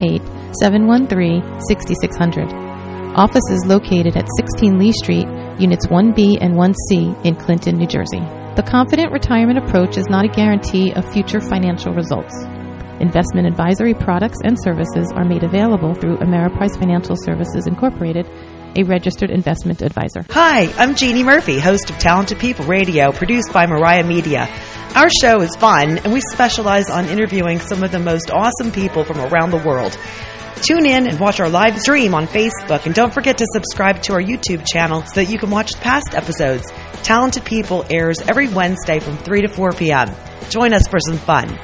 888-713-6600. Offices located at 16 Lee Street, Units 1B and 1C in Clinton, New Jersey. The Confident Retirement Approach is not a guarantee of future financial results. Investment advisory products and services are made available through Ameriprise Financial Services Incorporated, a registered investment advisor. Hi, I'm Jeannie Murphy, host of Talented People Radio, produced by Mariah Media. Our show is fun, and we specialize on interviewing some of the most awesome people from around the world. Tune in and watch our live stream on Facebook, and don't forget to subscribe to our YouTube channel so that you can watch past episodes. Talented People airs every Wednesday from 3 to 4 p.m. Join us for some fun.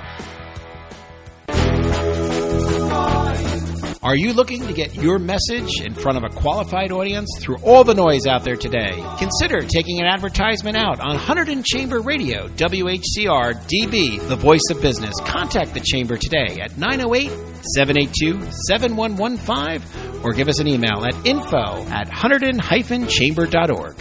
Are you looking to get your message in front of a qualified audience through all the noise out there today? Consider taking an advertisement out on Hunterdon Chamber Radio, WHCR DB, the voice of business. Contact the Chamber today at 908-782-7115 or give us an email at info@hunterdon-chamber.org.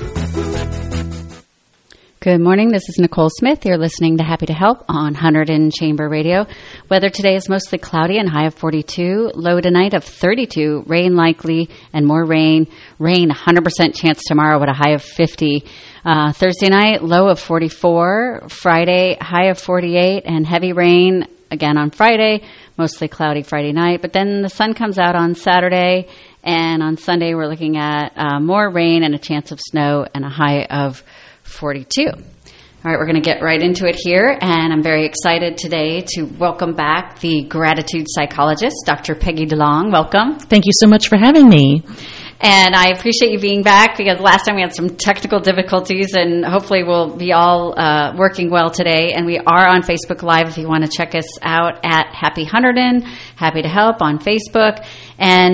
Good morning. This is Nicole Smith. You're listening to Happy to Help on Hunterdon Chamber Radio. Weather today is mostly cloudy and high of 42. Low tonight of 32. Rain likely and more rain. Rain 100% chance tomorrow at a high of 50. Thursday night, low of 44. Friday, high of 48 and heavy rain again on Friday. Mostly cloudy Friday night. But then the sun comes out on Saturday. And on Sunday, we're looking at more rain and a chance of snow and a high of 42. All right, we're going to get right into it here, and I'm very excited today to welcome back the gratitude psychologist, Dr. Peggy DeLong. Welcome. Thank you so much for having me. And I appreciate you being back because last time we had some technical difficulties, and hopefully we'll be all working well today. And we are on Facebook Live if you want to check us out at Happy Hunterdon, Happy to Help on Facebook. And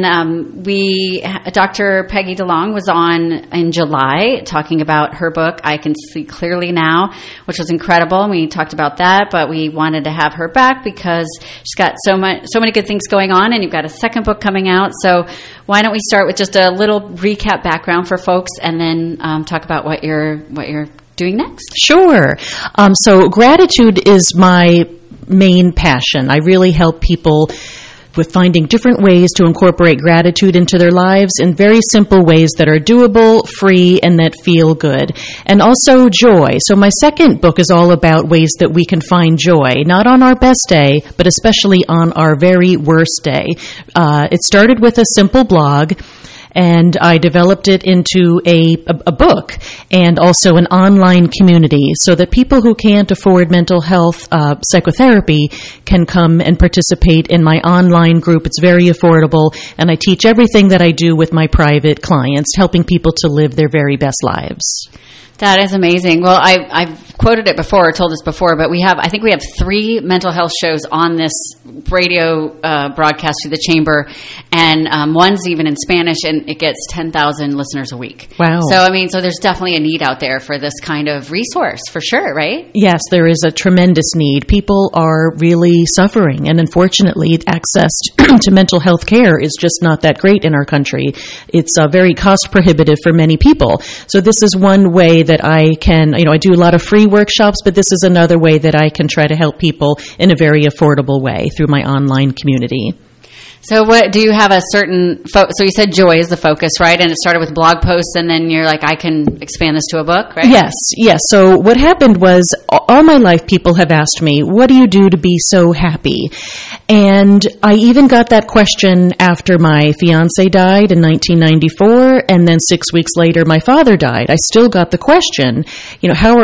Dr. Peggy DeLong was on in July talking about her book, I Can See Clearly Now, which was incredible. And we talked about that, but we wanted to have her back because she's got so many good things going on, and you've got a second book coming out. So why don't we start with just a little recap background for folks, and then talk about what you're doing next? Sure. So gratitude is my main passion. I really help people with finding different ways to incorporate gratitude into their lives in very simple ways that are doable, free, and that feel good. And also joy. So my second book is all about ways that we can find joy, not on our best day, but especially on our very worst day. It started with a simple blog, and I developed it into a book and also an online community so that people who can't afford mental health psychotherapy can come and participate in my online group. It's very affordable, and I teach everything that I do with my private clients, helping people to live their very best lives. That is amazing. Well, I've quoted it before, or told this before, but I think we have 3 mental health shows on this radio broadcast through the Chamber, and one's even in Spanish, and it gets 10,000 listeners a week. Wow. So there's definitely a need out there for this kind of resource, for sure, right? Yes, there is a tremendous need. People are really suffering, and unfortunately, access to mental health care is just not that great in our country. It's very cost prohibitive for many people. So this is one way that I can, I do a lot of free workshops, but this is another way that I can try to help people in a very affordable way through my online community. So what do you have a certain so you said joy is the focus, right? And it started with blog posts, and then you're like, I can expand this to a book, right? Yes. So what happened was, all my life people have asked me, what do you do to be so happy? And I even got that question after my fiance died in 1994, and then 6 weeks later my father died. I still got the question, how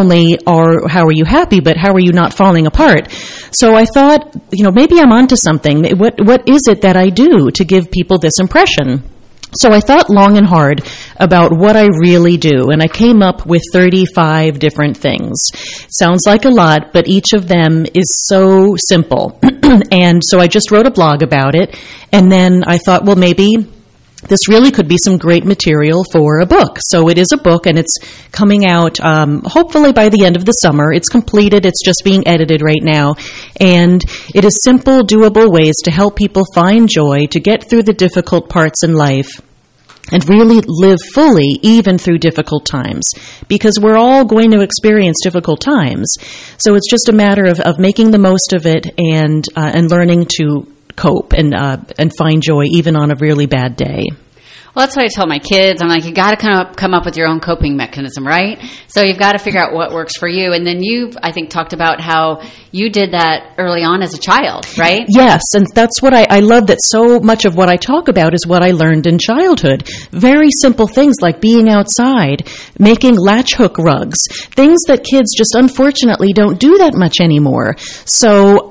are you happy, but how are you not falling apart? So I thought, maybe I'm onto something. What is it that I do to give people this impression? So I thought long and hard about what I really do, and I came up with 35 different things. Sounds like a lot, but each of them is so simple. And so I just wrote a blog about it, and then I thought, well, maybe this really could be some great material for a book. So it is a book, and it's coming out hopefully by the end of the summer. It's completed. It's just being edited right now. And it is simple, doable ways to help people find joy, to get through the difficult parts in life, and really live fully even through difficult times, because we're all going to experience difficult times. So it's just a matter of making the most of it and learning to cope and find joy even on a really bad day. Well, that's what I tell my kids. I'm like, you got to come up with your own coping mechanism, right? So you've got to figure out what works for you. And then you've, I think, talked about how you did that early on as a child, right? Yes, and that's what I love, that so much of what I talk about is what I learned in childhood. Very simple things like being outside, making latch hook rugs, things that kids just unfortunately don't do that much anymore. So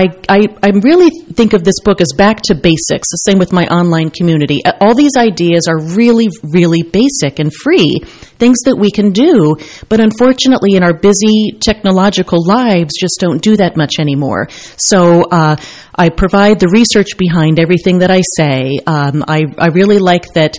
I really think of this book as back to basics, the same with my online community. All these ideas are really, really basic and free, things that we can do, but unfortunately in our busy technological lives just don't do that much anymore. So I provide the research behind everything that I say. I really like that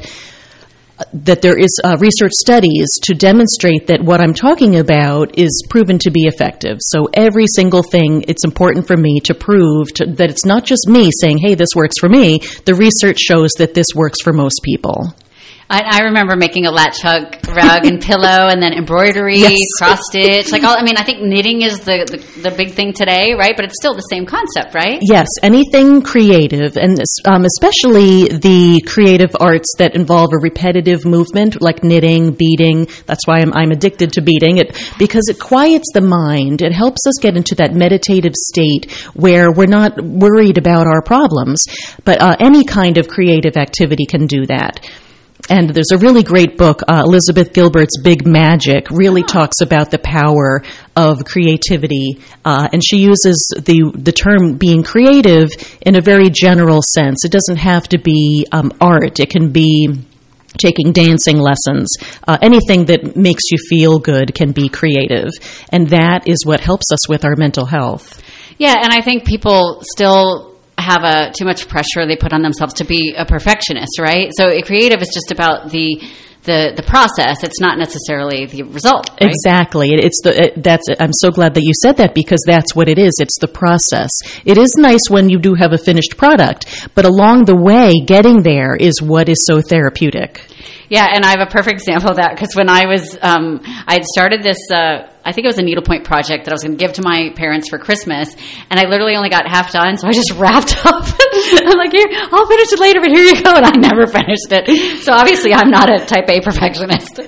there is research studies to demonstrate that what I'm talking about is proven to be effective. So every single thing, it's important for me to prove that it's not just me saying, hey, this works for me. The research shows that this works for most people. I remember making a latch hook rug and pillow, and then embroidery, yes. Cross stitch. I think knitting is the big thing today, right? But it's still the same concept, right? Yes, anything creative, and especially the creative arts that involve a repetitive movement, like knitting, beading. That's why I'm addicted to beading it, because it quiets the mind. It helps us get into that meditative state where we're not worried about our problems. But any kind of creative activity can do that. And there's a really great book, Elizabeth Gilbert's Big Magic, really talks about the power of creativity. And she uses the term being creative in a very general sense. It doesn't have to be art. It can be taking dancing lessons. Anything that makes you feel good can be creative. And that is what helps us with our mental health. Yeah, and I think people still have too much pressure they put on themselves to be a perfectionist, right? So creative is just about the process. It's not necessarily the result, right? Exactly. I'm so glad that you said that, because that's what it is. It's the process. It is nice when you do have a finished product, but along the way, getting there is what is so therapeutic. Yeah, and I have a perfect example of that, because when I was, I had started this, I think it was a needlepoint project that I was going to give to my parents for Christmas, and I literally only got half done, so I just wrapped up. I'm like, here, I'll finish it later, but here you go, and I never finished it. So obviously I'm not a type A perfectionist.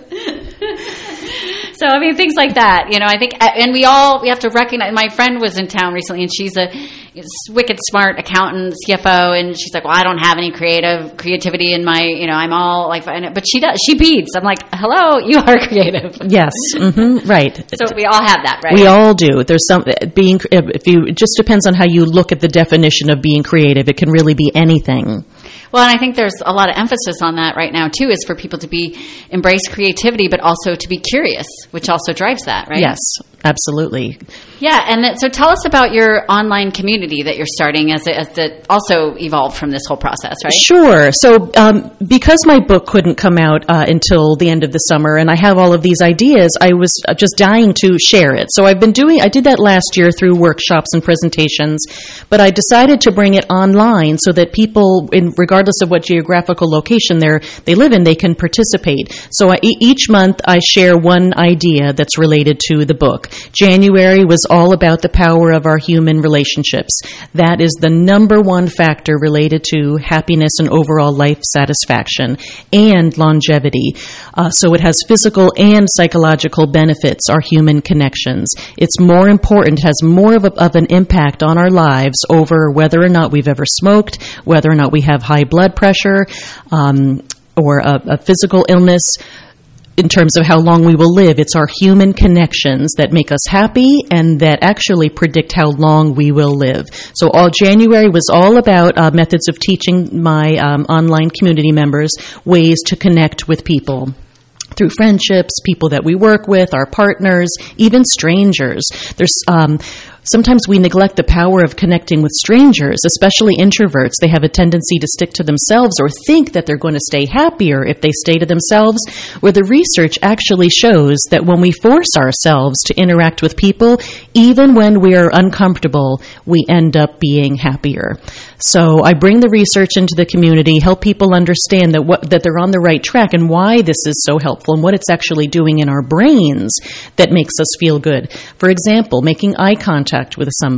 So, I mean, things like that, I think, and we have to recognize, my friend was in town recently, and she's a wicked smart accountant, CFO, and she's like, well, I don't have any creativity in my, I'm all like, but she does, she beads. I'm like, hello, you are creative. Yes, right. So we all have that, right? We all do. There's it just depends on how you look at the definition of being creative. It can really be anything. Well, and I think there's a lot of emphasis on that right now, too, is for people to embrace creativity, but also to be curious, which also drives that, right? Yes, absolutely. Yeah, and so tell us about your online community that you're starting as that also evolved from this whole process, right? Sure. So because my book couldn't come out until the end of the summer, and I have all of these ideas, I was just dying to share it. So I did that last year through workshops and presentations, but I decided to bring it online so that people, regardless of what geographical location they live in, they can participate. So each month I share one idea that's related to the book. January was all about the power of our human relationships. That is the number one factor related to happiness and overall life satisfaction and longevity. So it has physical and psychological benefits, our human connections. It's more important, has more of an impact on our lives over whether or not we've ever smoked, whether or not we have high blood pressure, or a physical illness. In terms of how long we will live, it's our human connections that make us happy and that actually predict how long we will live. So all January was all about methods of teaching my online community members ways to connect with people through friendships, people that we work with, our partners, even strangers. Sometimes we neglect the power of connecting with strangers, especially introverts. They have a tendency to stick to themselves or think that they're going to stay happier if they stay to themselves, where the research actually shows that when we force ourselves to interact with people, even when we are uncomfortable, we end up being happier. So I bring the research into the community, help people understand that they're on the right track and why this is so helpful and what it's actually doing in our brains that makes us feel good. For example, making eye contact with somebody.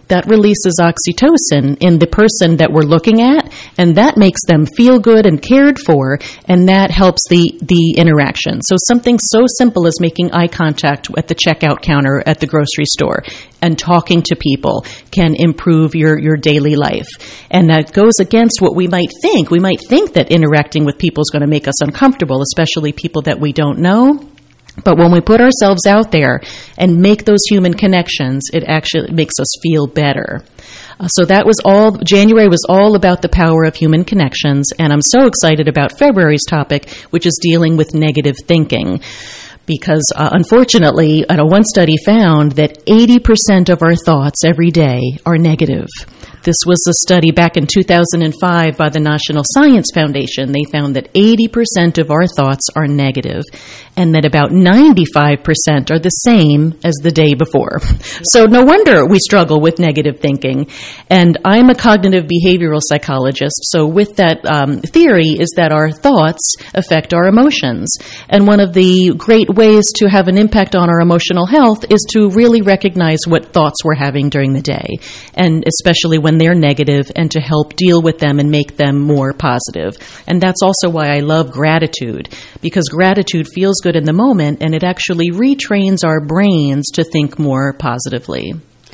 that releases oxytocin in the person that we're looking at, and that makes them feel good and cared for, and that helps the interaction. So something so simple as making eye contact at the checkout counter at the grocery store and talking to people can improve your daily life. And that goes against what we might think. We might think that interacting with people is going to make us uncomfortable, especially people that we don't know. But when we put ourselves out there and make those human connections, it actually makes us feel better. So that was all, January was all about the power of human connections, and I'm so excited about February's topic, which is dealing with negative thinking. Because unfortunately, one study found that 80% of our thoughts every day are negative. This was a study back in 2005 by the National Science Foundation. They found that 80% of our thoughts are negative, and that about 95% are the same as the day before. So no wonder we struggle with negative thinking. And I'm a cognitive behavioral psychologist, so with that theory is that our thoughts affect our emotions. And one of the great ways to have an impact on our emotional health is to really recognize what thoughts we're having during the day, and especially when they're negative, and to help deal with them and make them more positive. And that's also why I love gratitude, because gratitude feels good in the moment, and it actually retrains our brains to think more positively.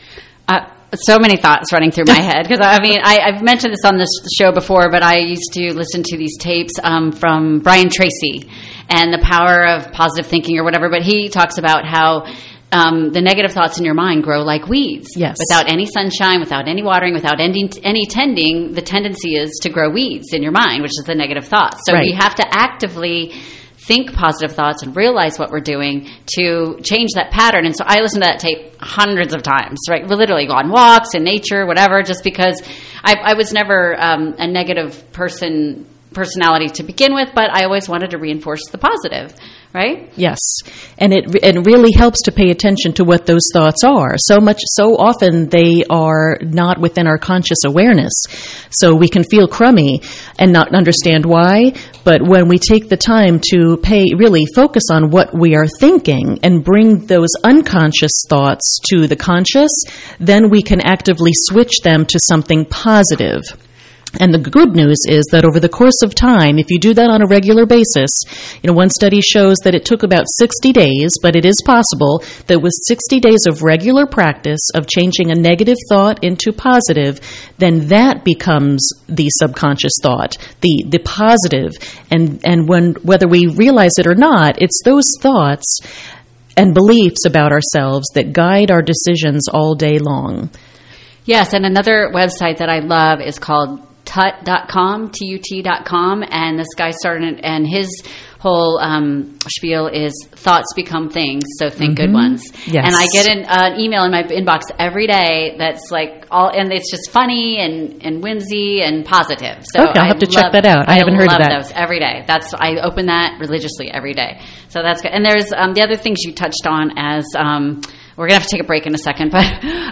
So many thoughts running through my head, because I've mentioned this on this show before, but I used to listen to these tapes from Brian Tracy and the power of positive thinking or whatever, but he talks about how the negative thoughts in your mind grow like weeds. Yes. Without any sunshine, without any watering, without any tending, the tendency is to grow weeds in your mind, which is the negative thoughts. So we have to actively think positive thoughts and realize what we're doing to change that pattern. And so I listen to that tape hundreds of times, right? We'll literally go on walks in nature, whatever, just because I was never a negative personality to begin with, but I always wanted to reinforce the positive, right? Yes. And it really helps to pay attention to what those thoughts are. So often they are not within our conscious awareness. So we can feel crummy and not understand why. But when we take the time to really focus on what we are thinking and bring those unconscious thoughts to the conscious, then we can actively switch them to something positive. And the good news is that over the course of time, if you do that on a regular basis, one study shows that it took about 60 days, but it is possible that with 60 days of regular practice of changing a negative thought into positive, then that becomes the subconscious thought, the positive. And whether we realize it or not, it's those thoughts and beliefs about ourselves that guide our decisions all day long. Yes, and another website that I love is called tut.com, TUT.com, and this guy started, and his whole spiel is thoughts become things, so think good ones. Yes. And I get an email in my inbox every day that's like and it's just funny and whimsy and positive. So okay, I'll have to check that out. I haven't heard of that. I love those every day. I open that religiously every day. So that's good. And there's the other things you touched on as we're going to have to take a break in a second, but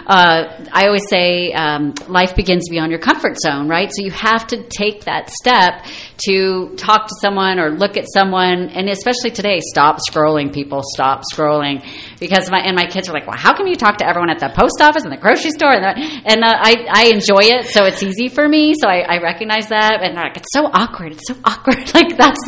I always say life begins beyond your comfort zone, right? So you have to take that step to talk to someone or look at someone, and especially today, stop scrolling, people, stop scrolling. Because my kids are like, well, how come you talk to everyone at the post office and the grocery store? And I enjoy it, so it's easy for me, so I recognize that. And they're like, it's so awkward. Like that's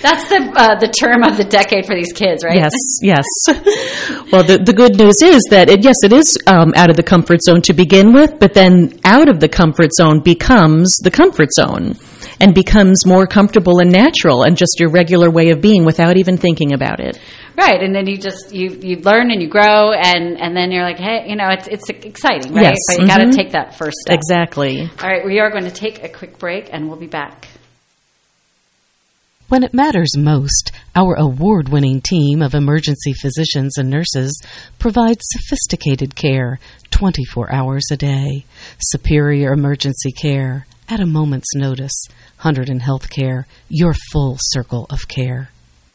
the term of the decade for these kids, right? Yes. Well, the good news is that it is out of the comfort zone to begin with, but then out of the comfort zone becomes the comfort zone and becomes more comfortable and natural and just your regular way of being without even thinking about it. Right, and then you learn and you grow, and then you're like, hey, it's exciting, right? Yes. But you got to take that first step. Exactly. All right, we are going to take a quick break, and we'll be back. When it matters most, our award-winning team of emergency physicians and nurses provides sophisticated care 24 hours a day. Superior emergency care at a moment's notice. Hunterdon Healthcare, your full circle of care.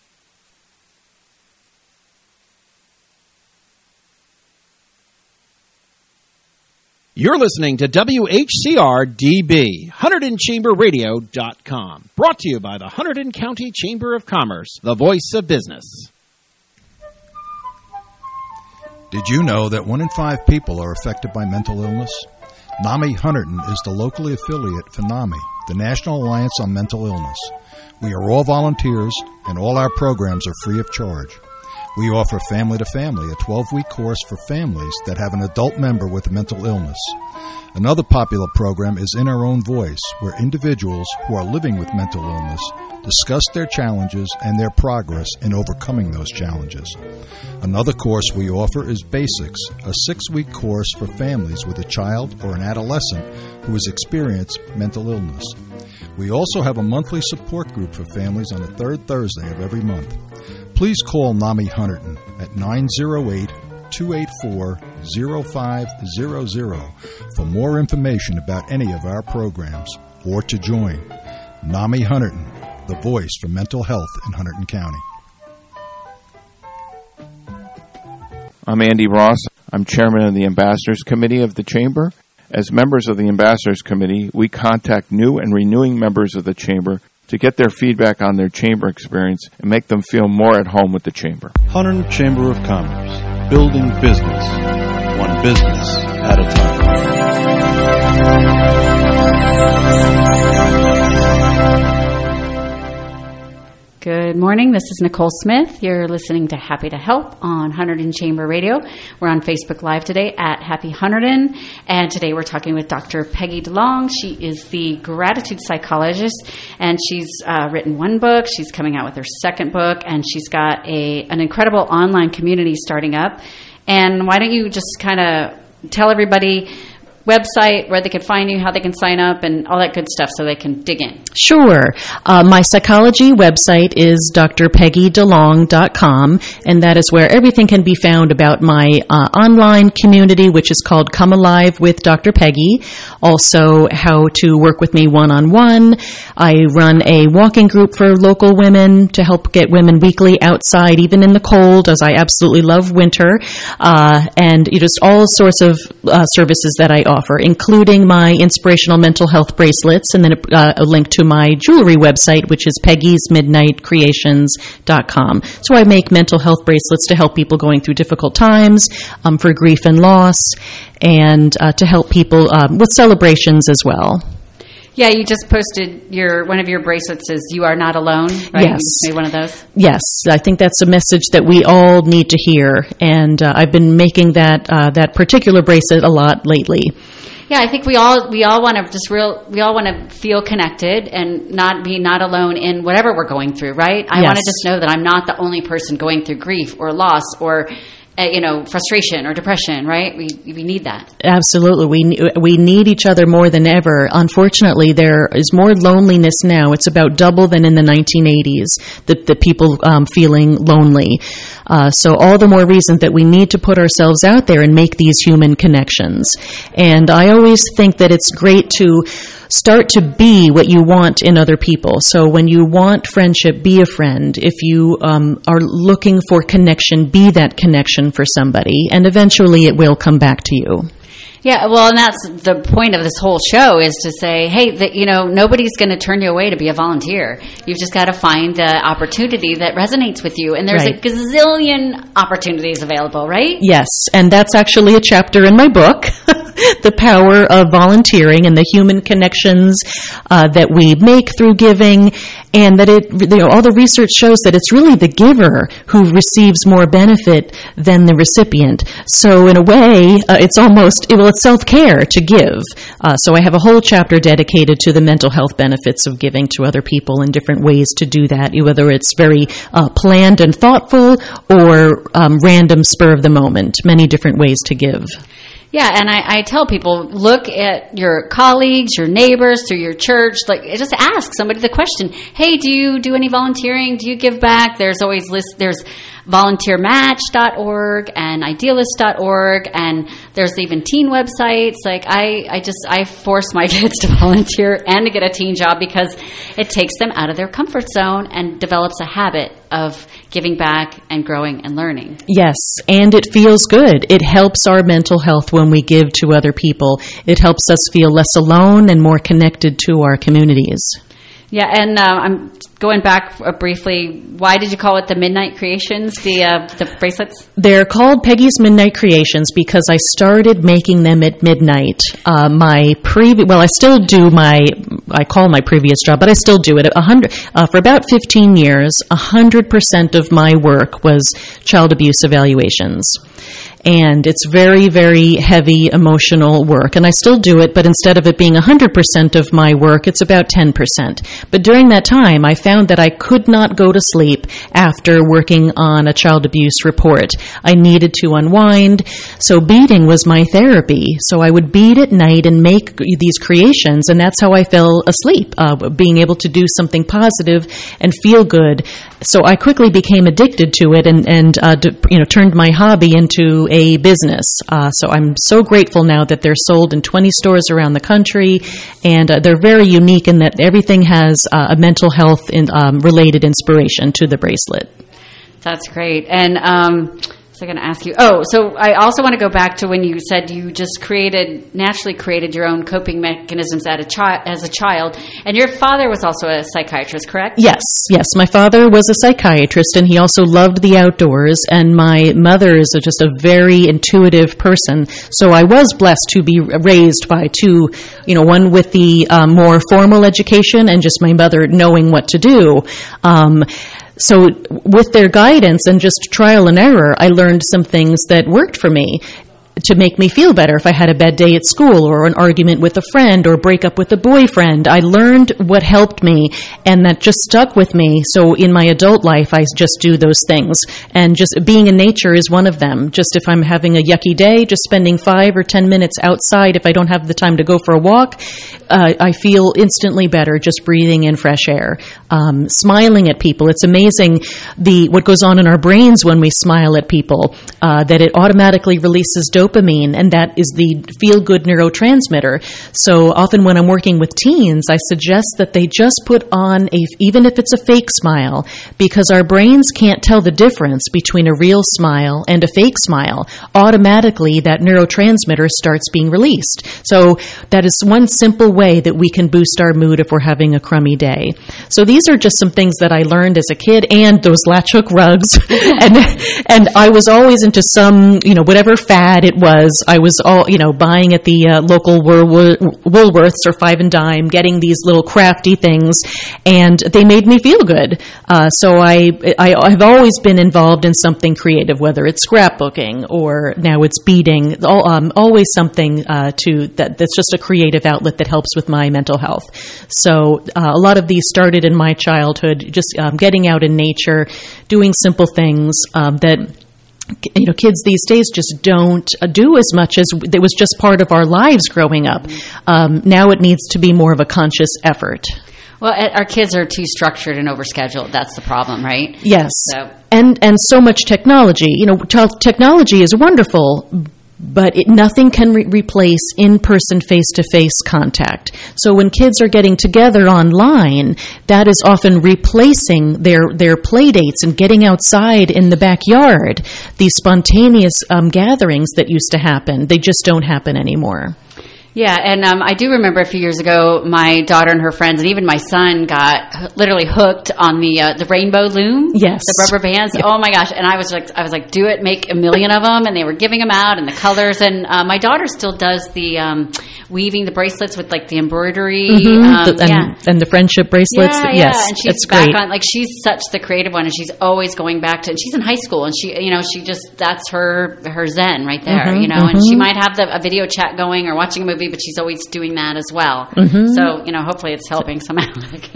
You're listening to WHCR-DB, HunterdonChamberRadio.com. Brought to you by the Hunterdon County Chamber of Commerce, the voice of business. Did you know that 1 in 5 people are affected by mental illness? NAMI Hunterdon is the locally affiliate for NAMI, the National Alliance on Mental Illness. We are all volunteers, and all our programs are free of charge. We offer Family to Family, a 12-week course for families that have an adult member with a mental illness. Another popular program is In Our Own Voice, where individuals who are living with mental illness discuss their challenges and their progress in overcoming those challenges. Another course we offer is Basics, a 6-week course for families with a child or an adolescent who has experienced mental illness. We also have a monthly support group for families on the third Thursday of every month. Please call NAMI Hunterdon at 908-284-0500 for more information about any of our programs or to join. NAMI Hunterdon, the voice for mental health in Hunterdon County. I'm Andy Ross. I'm chairman of the Ambassadors Committee of the Chamber. As members of the Ambassadors Committee, we contact new and renewing members of the Chamber to get their feedback on their Chamber experience and make them feel more at home with the Chamber. Hunterdon Chamber of Commerce, building business, one business at a time. Good morning. This is Nicole Smith. You're listening to Happy to Help on Hunterdon Chamber Radio. We're on Facebook Live today at Happy Hunterdon, and today we're talking with Dr. Peggy DeLong. She is the gratitude psychologist, and she's written one book. She's coming out with her second book, and she's got an incredible online community starting up. And why don't you just kind of tell everybody website, where they can find you, how they can sign up, and all that good stuff so they can dig in. Sure. My psychology website is drpeggydelong.com, and that is where everything can be found about my online community, which is called Come Alive with Dr. Peggy. Also, how to work with me one-on-one. I run a walking group for local women to help get women weekly outside, even in the cold, as I absolutely love winter. And just all sorts of services that I offer, including my inspirational mental health bracelets, and then a link to my jewelry website, which is peggysmidnightcreations.com. So I make mental health bracelets to help people going through difficult times, for grief and loss, and to help people with celebrations as well. Yeah, you just posted one of your bracelets is "You Are Not Alone," right? Yes. You made one of those? Yes, I think that's a message that we all need to hear, and I've been making that particular bracelet a lot lately. Yeah, I think we all want to feel connected and not alone in whatever we're going through, right? I want to just know that I'm not the only person going through grief or loss or frustration or depression, right? We need that. Absolutely. We need each other more than ever. Unfortunately, there is more loneliness now. It's about double than in the 1980s, the people feeling lonely. So all the more reason that we need to put ourselves out there and make these human connections. And I always think that it's great to start to be what you want in other people. So when you want friendship, be a friend. If you are looking for connection, be that connection for somebody, and eventually it will come back to you. Yeah, well, and that's the point of this whole show, is to say, hey, nobody's going to turn you away to be a volunteer. You've just got to find the opportunity that resonates with you. And there's a gazillion opportunities available, right? Yes, and that's actually a chapter in my book, The Power of Volunteering and the Human Connections that we make through giving, and that all the research shows that it's really the giver who receives more benefit than the recipient. So in a way, it's self-care to give. So I have a whole chapter dedicated to the mental health benefits of giving to other people and different ways to do that, whether it's very planned and thoughtful or random, spur of the moment. Many different ways to give. Yeah, and I tell people, look at your colleagues, your neighbors, through your church. Just ask somebody the question, hey, do you do any volunteering? Do you give back? There's always there's volunteermatch.org and idealist.org, and there's even teen websites. I force my kids to volunteer and to get a teen job because it takes them out of their comfort zone and develops a habit of giving back and growing and learning. Yes, and it feels good. It helps our mental health when we give to other people. It helps us feel less alone and more connected to our communities. Yeah, and I'm going back briefly. Why did you call it the Midnight Creations, the bracelets? They're called Peggy's Midnight Creations because I started making them at midnight. I still do I call my previous job, but I still do it. For about 15 years, 100% of my work was child abuse evaluations. And it's very, very heavy emotional work. And I still do it, but instead of it being 100% of my work, it's about 10%. But during that time, I found that I could not go to sleep after working on a child abuse report. I needed to unwind. So beading was my therapy. So I would bead at night and make these creations, and that's how I fell asleep, being able to do something positive and feel good. So I quickly became addicted to it and turned my hobby into a business. So I'm so grateful now that they're sold in 20 stores around the country, and they're very unique in that everything has a mental health related inspiration to the bracelet. That's great. And so I'm going to ask you, so I also want to go back to when you said you just naturally created your own coping mechanisms as a child, and your father was also a psychiatrist, correct? Yes. My father was a psychiatrist, and he also loved the outdoors, and my mother is just a very intuitive person, so I was blessed to be raised by two, one with the more formal education and just my mother knowing what to do. So with their guidance and just trial and error, I learned some things that worked for me to make me feel better. If I had a bad day at school or an argument with a friend or break up with a boyfriend, I learned what helped me, and that just stuck with me. So in my adult life, I just do those things. And just being in nature is one of them. Just if I'm having a yucky day, just spending 5 or 10 minutes outside, if I don't have the time to go for a walk, I feel instantly better just breathing in fresh air. Smiling at people. It's amazing what goes on in our brains when we smile at people, that it automatically releases dopamine, and that is the feel-good neurotransmitter. So often when I'm working with teens, I suggest that they just put on even if it's a fake smile, because our brains can't tell the difference between a real smile and a fake smile. Automatically, that neurotransmitter starts being released. So that is one simple way that we can boost our mood if we're having a crummy day. So these are just some things that I learned as a kid, and those latch hook rugs. and I was always into some, whatever fad it was. I was buying at the local Woolworths or Five and Dime, getting these little crafty things, and they made me feel good. So I've always been involved in something creative, whether it's scrapbooking or now it's beading. Always something that's just a creative outlet that helps with my mental health. So a lot of these started in my childhood, just getting out in nature, doing simple things that kids these days just don't do as much as it was just part of our lives growing up. Now it needs to be more of a conscious effort. Well, our kids are too structured and overscheduled. That's the problem, right? Yes. And so much technology. Technology is wonderful, but nothing can replace in-person, face-to-face contact. So when kids are getting together online, that is often replacing their play dates and getting outside in the backyard. These spontaneous gatherings that used to happen, they just don't happen anymore. Yeah, and I do remember a few years ago, my daughter and her friends, and even my son, got literally hooked on the rainbow loom. Yes, the rubber bands. Yep. Oh my gosh! And I was like, do it, make a million of them, and they were giving them out, and the colors. And my daughter still does the weaving the bracelets with like the embroidery, and the friendship bracelets. Yeah, yes, and she's back on. Like she's such the creative one, and she's always going back to. And she's in high school, and she just that's her zen right there, And she might have a video chat going or watching a movie, but she's always doing that as well. So, hopefully it's helping somehow.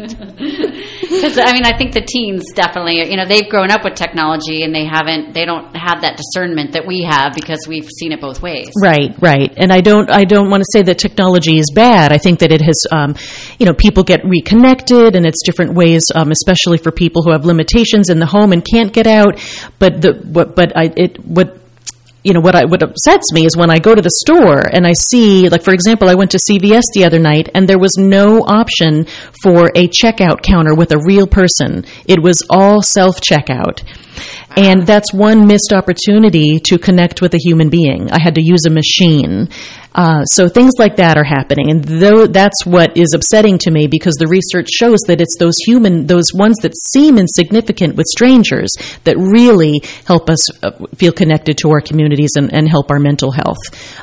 Because, I think the teens definitely, they've grown up with technology and they don't have that discernment that we have because we've seen it both ways. Right. And I don't want to say that technology is bad. I think that it has, people get reconnected, and it's different ways, especially for people who have limitations in the home and can't get out. What upsets me is when I go to the store and I see, like, for example, I went to CVS the other night and there was no option for a checkout counter with a real person. It was all self-checkout. And that's one missed opportunity to connect with a human being. I had to use a machine. So things like that are happening. And that's what is upsetting to me, because the research shows that it's those ones that seem insignificant with strangers that really help us feel connected to our communities and help our mental health.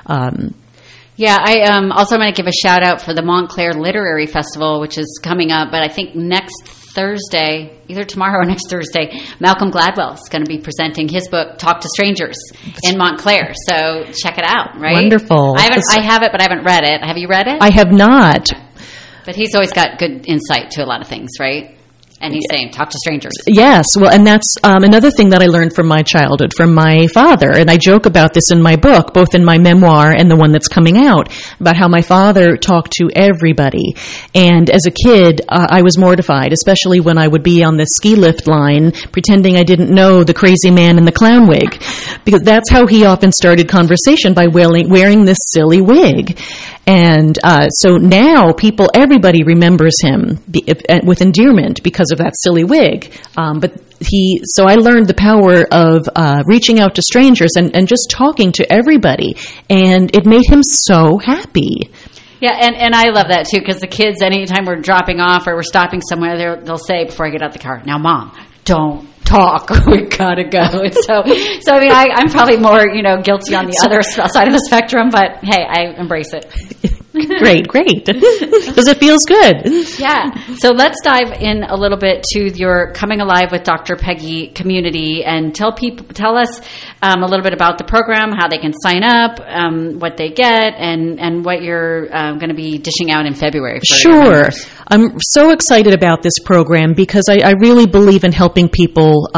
I also want to give a shout out for the Montclair Literary Festival, which is coming up, but I think next Thursday, either tomorrow or next Thursday, Malcolm Gladwell is going to be presenting his book, Talk to Strangers, in Montclair. So check it out, right? Wonderful. I have it, but I haven't read it. Have you read it? I have not. But he's always got good insight to a lot of things, right? And he's saying, talk to strangers. Yes. Well, and that's another thing that I learned from my childhood, from my father. And I joke about this in my book, both in my memoir and the one that's coming out, about how my father talked to everybody. And as a kid, I was mortified, especially when I would be on the ski lift line pretending I didn't know the crazy man in the clown wig. Because that's how he often started conversation, by wearing this silly wig. And so now everybody remembers him with endearment because of that silly wig. So I learned the power of reaching out to strangers and just talking to everybody. And it made him so happy. Yeah, and I love that too, because the kids, anytime we're dropping off or we're stopping somewhere, they'll say before I get out the car, "Now, Mom, don't talk. We gotta go." And so I mean, I'm probably more, guilty on the other side of the spectrum, but hey, I embrace it. Great, because it feels good. Yeah. So let's dive in a little bit to your Coming Alive with Dr. Peggy community, and tell us a little bit about the program, how they can sign up, what they get, and what you're going to be dishing out in February. Sure. I'm so excited about this program because I really believe in helping people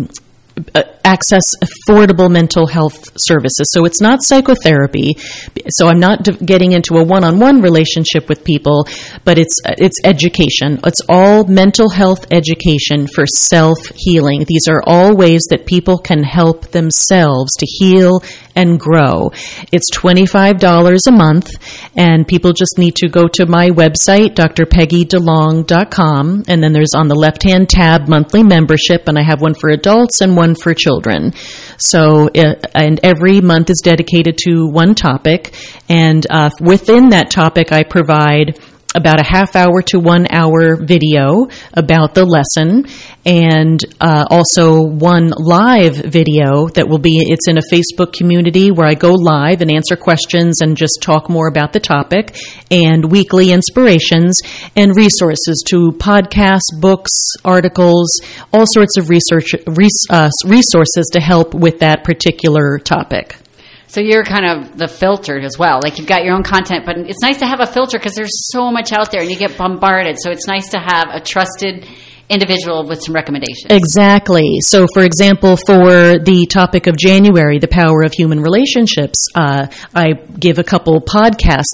access affordable mental health services. So it's not psychotherapy. So I'm not getting into a one-on-one relationship with people, but it's education. It's all mental health education for self-healing. These are all ways that people can help themselves to heal and grow. It's $25 a month, and people just need to go to my website, drpeggydelong.com, and then there's on the left-hand tab monthly membership, and I have one for adults and one for children. So, and every month is dedicated to one topic, and within that topic I provide about a half hour to 1 hour video about the lesson, and also one live video that it's in a Facebook community where I go live and answer questions and just talk more about the topic, and weekly inspirations and resources to podcasts, books, articles, all sorts of resources to help with that particular topic. So you're kind of the filter as well. Like, you've got your own content, but it's nice to have a filter because there's so much out there and you get bombarded. So it's nice to have a trusted individual with some recommendations. Exactly. So, for example, for the topic of January, the power of human relationships, I give a couple podcasts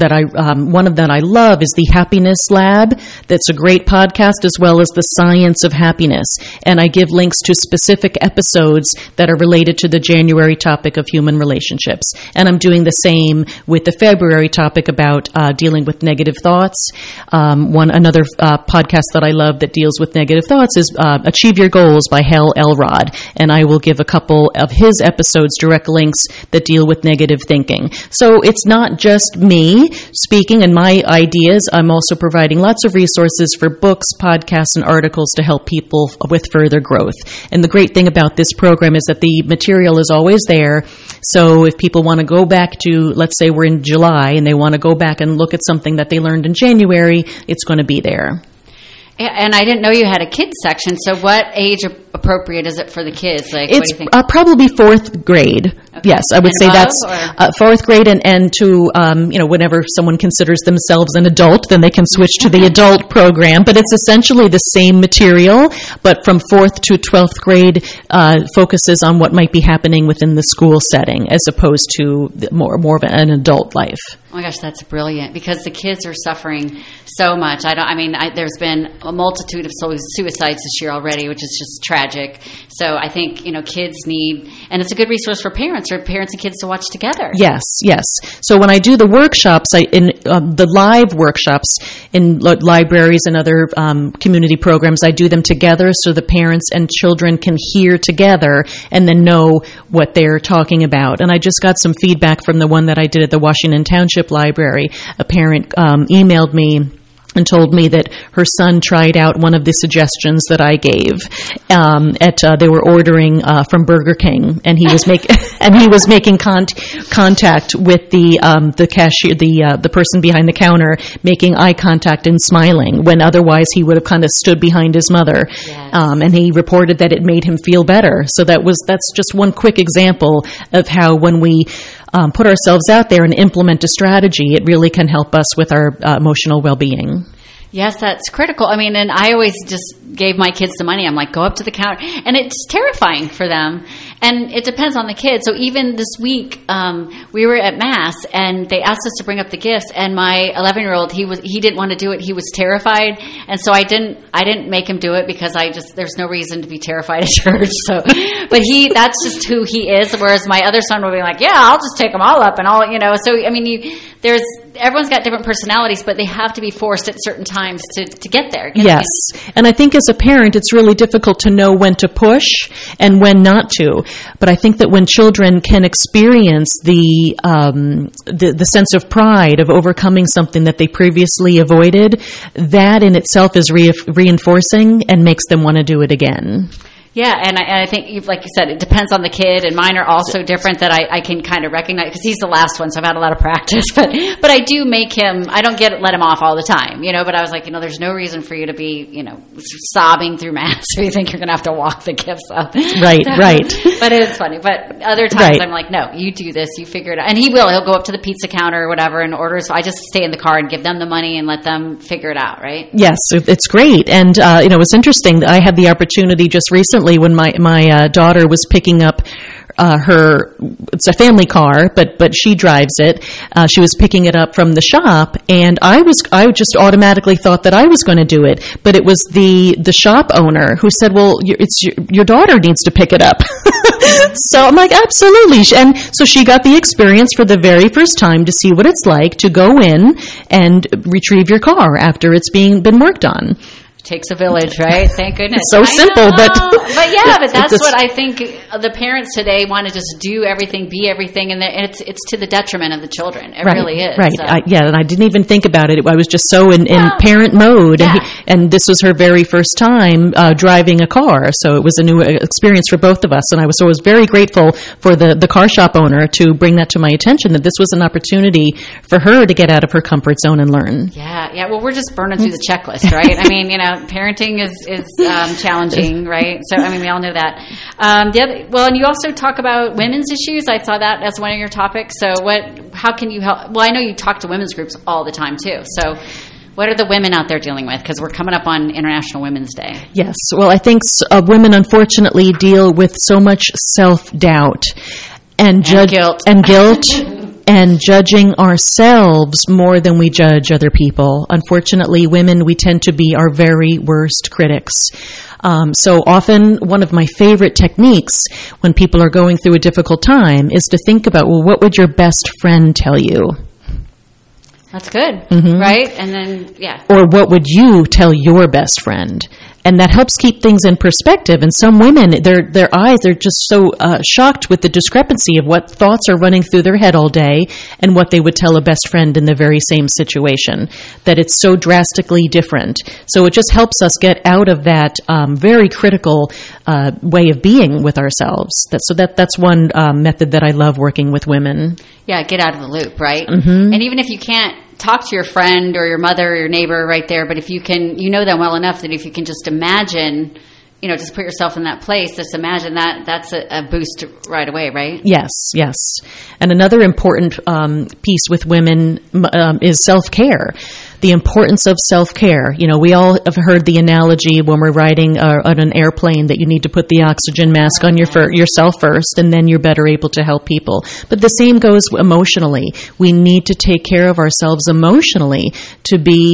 one of them I love is the Happiness Lab. That's a great podcast, as well as the Science of Happiness. And I give links to specific episodes that are related to the January topic of human relationships. And I'm doing the same with the February topic about dealing with negative thoughts. Another podcast that I love that deals with negative thoughts is Achieve Your Goals by Hal Elrod, and I will give a couple of his episodes direct links that deal with negative thinking. So it's not just me speaking and my ideas. I'm also providing lots of resources for books, podcasts, and articles to help people with further growth. And the great thing about this program is that the material is always there. So if people want to go back to, let's say we're in July, and they want to go back and look at something that they learned in January, it's going to be there. And I didn't know you had a kids section. So what age appropriate is it for the kids? Like, it's what do you think? Probably fourth grade. Okay. Yes, I would say that's fourth grade, and to whenever someone considers themselves an adult, then they can switch to the adult program. But it's essentially the same material, but from 4th to 12th grade focuses on what might be happening within the school setting, as opposed to more of an adult life. Oh my gosh, that's brilliant, because the kids are suffering so much. There's been a multitude of suicides this year already, which is just tragic. So I think, kids need, and it's a good resource for parents and kids to watch together. Yes. So when I do the workshops, the live workshops in libraries and other community programs, I do them together so the parents and children can hear together and then know what they're talking about. And I just got some feedback from the one that I did at the Washington Township Library. A parent emailed me and told me that her son tried out one of the suggestions that I gave. They were ordering from Burger King, and he was making contact with the cashier, the person behind the counter, making eye contact and smiling, when otherwise he would have kind of stood behind his mother. Yes. And he reported that it made him feel better. So that's just one quick example of how when we put ourselves out there and implement a strategy, it really can help us with our emotional well-being. Yes, that's critical. And I always just gave my kids the money. I'm like, go up to the counter. And it's terrifying for them. And it depends on the kid. So even this week, we were at Mass, and they asked us to bring up the gifts. And my 11-year-old, he didn't want to do it. He was terrified. And so I didn't make him do it because there's no reason to be terrified at church. So, but that's just who he is. Whereas my other son will be like, yeah, I'll just take them all up and all, So, everyone's got different personalities, but they have to be forced at certain times to get there. Yes. And I think as a parent, it's really difficult to know when to push and when not to. But I think that when children can experience the sense of pride of overcoming something that they previously avoided, that in itself is reinforcing and makes them want to do it again. Yeah, and I think, like you said, it depends on the kid, and mine are also different that I can kind of recognize, because he's the last one, so I've had a lot of practice, but I do make him, I don't let him off all the time, but I was like, there's no reason for you to be, sobbing through Mass if you think you're going to have to walk the gifts up. Right. But it's funny, but other times I'm like, no, you do this, you figure it out, and he'll go up to the pizza counter or whatever and order, so I just stay in the car and give them the money and let them figure it out, right? Yes, it's great, and it was interesting, I had the opportunity just recently when my daughter was picking up it's a family car, but she drives it. She was picking it up from the shop, and I just automatically thought that I was going to do it, but it was the shop owner who said, "Well, your daughter needs to pick it up." So I'm like, absolutely. And so she got the experience for the very first time to see what it's like to go in and retrieve your car after it's been worked on. Takes a village, right? Thank goodness. So simple, but that's what I think the parents today want to just do everything, be everything, and it's to the detriment of the children. It really is. Right. So. And I didn't even think about it. I was just so in parent mode, and this was her very first time driving a car, so it was a new experience for both of us, and I was very grateful for the car shop owner to bring that to my attention, that this was an opportunity for her to get out of her comfort zone and learn. Yeah. Well, we're just burning through the checklist, right? Parenting is challenging, right? So, we all know that. And you also talk about women's issues. I saw that as one of your topics. So how can you help? Well, I know you talk to women's groups all the time, too. So what are the women out there dealing with? Because we're coming up on International Women's Day. Yes. Well, I think women, unfortunately, deal with so much self-doubt and guilt. And judging ourselves more than we judge other people. Unfortunately, women, we tend to be our very worst critics. So often, one of my favorite techniques when people are going through a difficult time is to think about, well, what would your best friend tell you? That's good, right? And then, Or what would you tell your best friend? And that helps keep things in perspective. And some women, their eyes, they're just so shocked with the discrepancy of what thoughts are running through their head all day and what they would tell a best friend in the very same situation, that it's so drastically different. So it just helps us get out of that very critical way of being with ourselves. That's one method that I love working with women. Yeah, get out of the loop, right? And even if you can't talk to your friend or your mother or your neighbor right there, but if you can, know them well enough that if you can just imagine, just put yourself in that place, just imagine that's a boost right away, right? Yes. And another important piece with women is self-care. The importance of self-care. We all have heard the analogy when we're riding on an airplane that you need to put the oxygen mask on yourself first, and then you're better able to help people. But the same goes emotionally. We need to take care of ourselves emotionally to be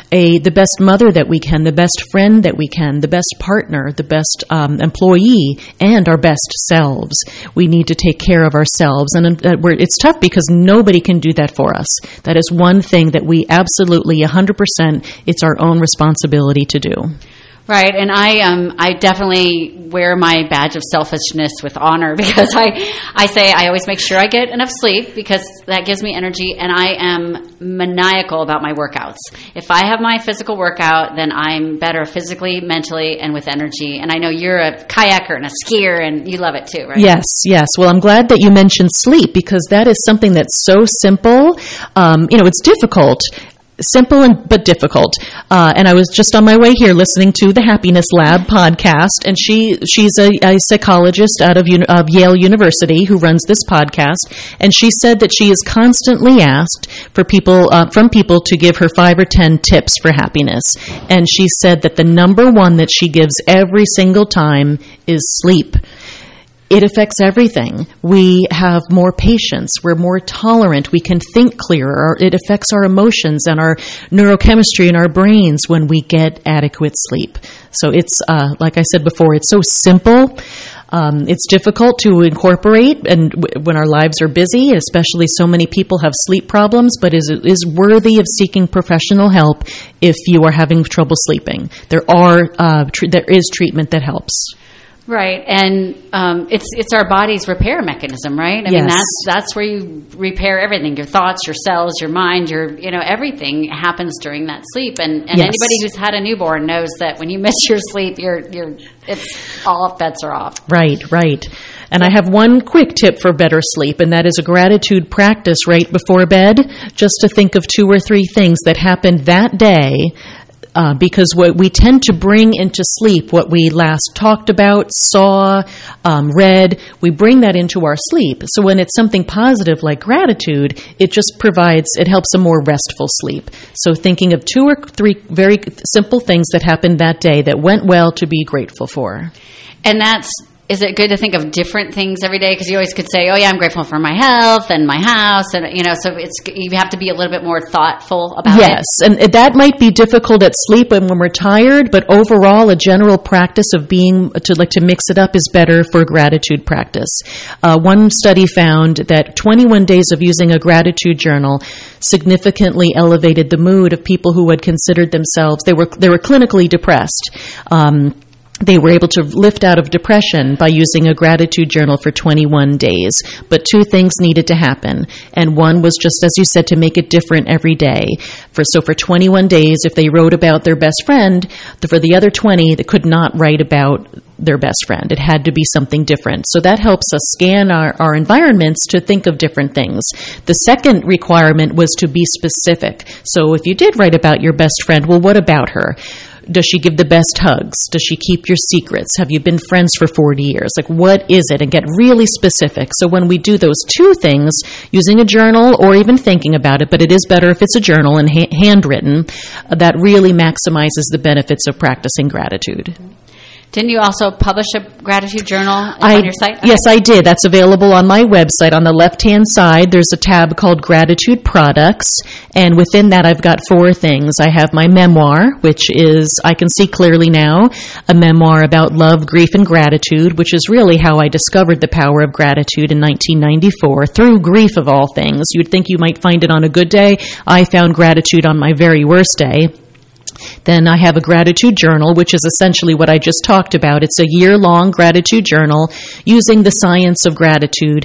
the best mother that we can, the best friend that we can, the best partner, the best employee, and our best selves. We need to take care of ourselves. And it's tough because nobody can do that for us. That is one thing that we absolutely, 100%, it's our own responsibility to do. Right, and I definitely wear my badge of selfishness with honor, because I say I always make sure I get enough sleep, because that gives me energy, and I am maniacal about my workouts. If I have my physical workout, then I'm better physically, mentally, and with energy. And I know you're a kayaker and a skier, and you love it too, right? Yes. Well, I'm glad that you mentioned sleep, because that is something that's so simple. It's difficult. Simple but difficult. And I was just on my way here listening to the Happiness Lab podcast, and she's a psychologist out of Yale University who runs this podcast, and she said that she is constantly asked from people to give her 5 or 10 tips for happiness. And she said that the number one that she gives every single time is sleep. It affects everything. We have more patience. We're more tolerant. We can think clearer. It affects our emotions and our neurochemistry in our brains when we get adequate sleep. So it's, like I said before, it's so simple. It's difficult to incorporate, and when our lives are busy, especially so many people have sleep problems, but is worthy of seeking professional help if you are having trouble sleeping. There is treatment that helps. Right, and it's our body's repair mechanism, right? I mean, that's where you repair everything: your thoughts, your cells, your mind, everything happens during that sleep. And anybody who's had a newborn knows that when you miss your sleep, it's all bets are off. Right. And I have one quick tip for better sleep, and that is a gratitude practice right before bed, just to think of 2 or 3 things that happened that day. Because what we tend to bring into sleep, what we last talked about, saw, read, we bring that into our sleep. So when it's something positive like gratitude, it helps a more restful sleep. So thinking of 2 or 3 very simple things that happened that day that went well to be grateful for. And is it good to think of different things every day? Because you always could say, oh, yeah, I'm grateful for my health and my house. And, so you have to be a little bit more thoughtful about it. Yes, and that might be difficult at sleep and when we're tired, but overall, a general practice of to mix it up is better for gratitude practice. One study found that 21 days of using a gratitude journal significantly elevated the mood of people who had considered themselves, they were clinically depressed. They were able to lift out of depression by using a gratitude journal for 21 days. But 2 things needed to happen. And one was just, as you said, to make it different every day. For 21 days, if they wrote about their best friend, for the other 20, they could not write about their best friend. It had to be something different. So that helps us scan our environments to think of different things. The second requirement was to be specific. So if you did write about your best friend, well, what about her? Does she give the best hugs? Does she keep your secrets? Have you been friends for 40 years? Like, what is it? And get really specific. So when we do those 2 things, using a journal or even thinking about it, but it is better if it's a journal and handwritten, that really maximizes the benefits of practicing gratitude. Didn't you also publish a gratitude journal on your site? Yes, I did. That's available on my website. On the left-hand side, there's a tab called Gratitude Products, and within that I've got 4 things. I have my memoir, which is, I Can See Clearly Now, a memoir about love, grief, and gratitude, which is really how I discovered the power of gratitude in 1994, through grief of all things. You'd think you might find it on a good day. I found gratitude on my very worst day. Then I have a gratitude journal, which is essentially what I just talked about. It's a year-long gratitude journal using the science of gratitude.